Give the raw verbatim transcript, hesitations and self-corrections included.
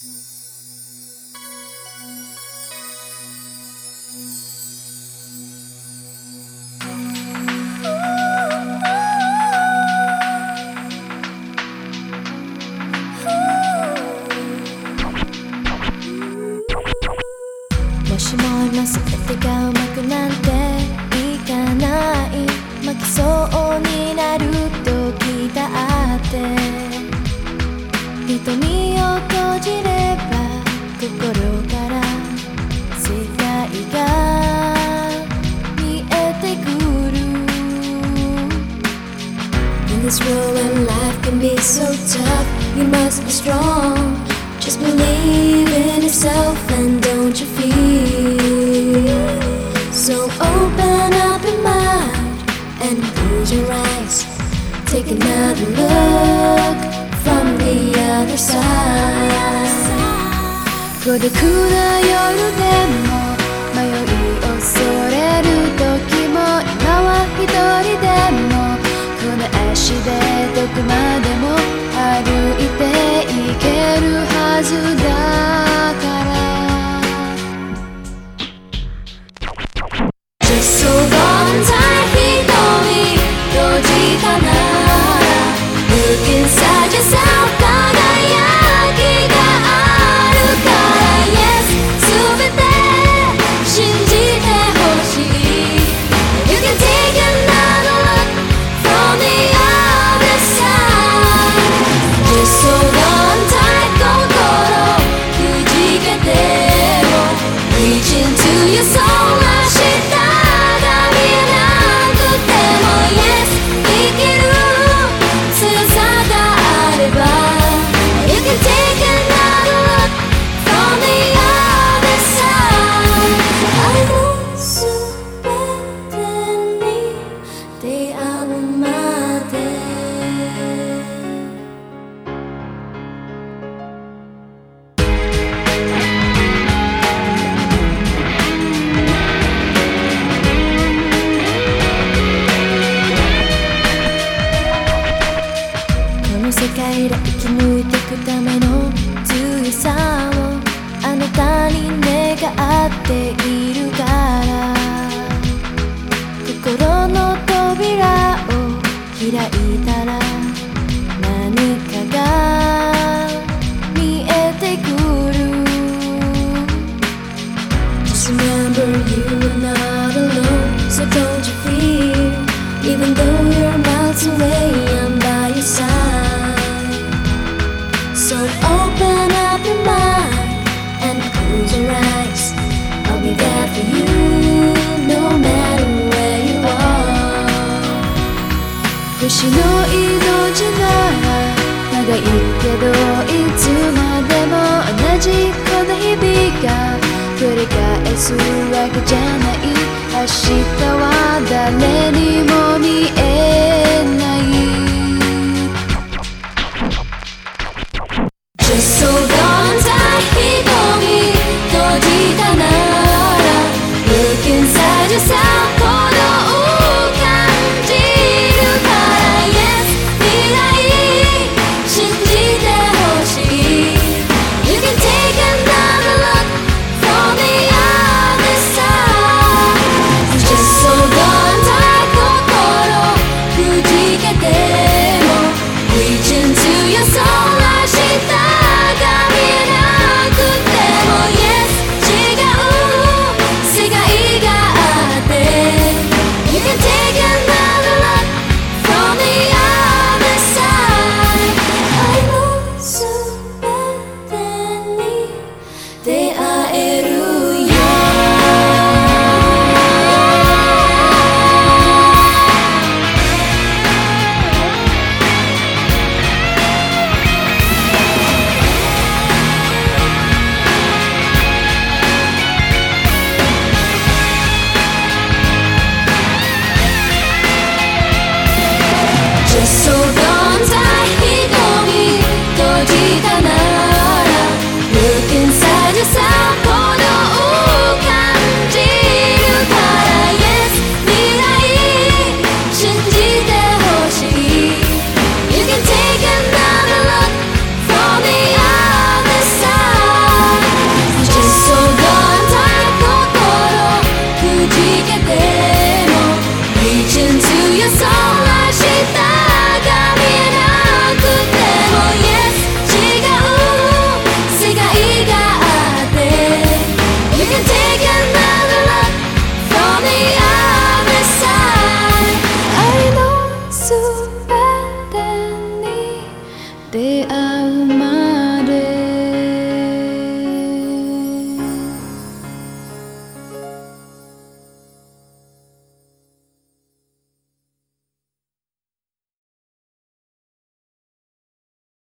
もしも今全てがうまくなんていかない、負けそうになる時だって瞳を閉じれば心から世界が見えてくる。 In this world when life can be so tough, you must be strong. Just believe in yourself and don't you feel. So open up your mind and close your eyes. Take another look from the other side. 孤独な夜でも迷い恐れる時も、今は一人でもこの足でどこまでも歩いていけるはずだから。 Just hold on tight 瞳閉じたなら Look inside yourself 輝きがあるから Yes 全て信じてほしい You can take another look from the other side. Just hold on tight 心くじけても Reach into your soul 明日が見えなくても Yes 生きる強さがあれば You can take another look from the other side. I know 全てに出会うまでこの世界で生き抜いてくための強さをあなたに願っているから、心の扉を開いたら何かが見えてくる。 Just remember you are not alone, so don't you fear. Even though you're miles away, I'm by your side. So open up your mind and close your eyes. I'll be there for you, no matter where you are. 星の命なら長いけどいつまでも同じこの日々が繰り返すわけじゃない。明日は誰にも見え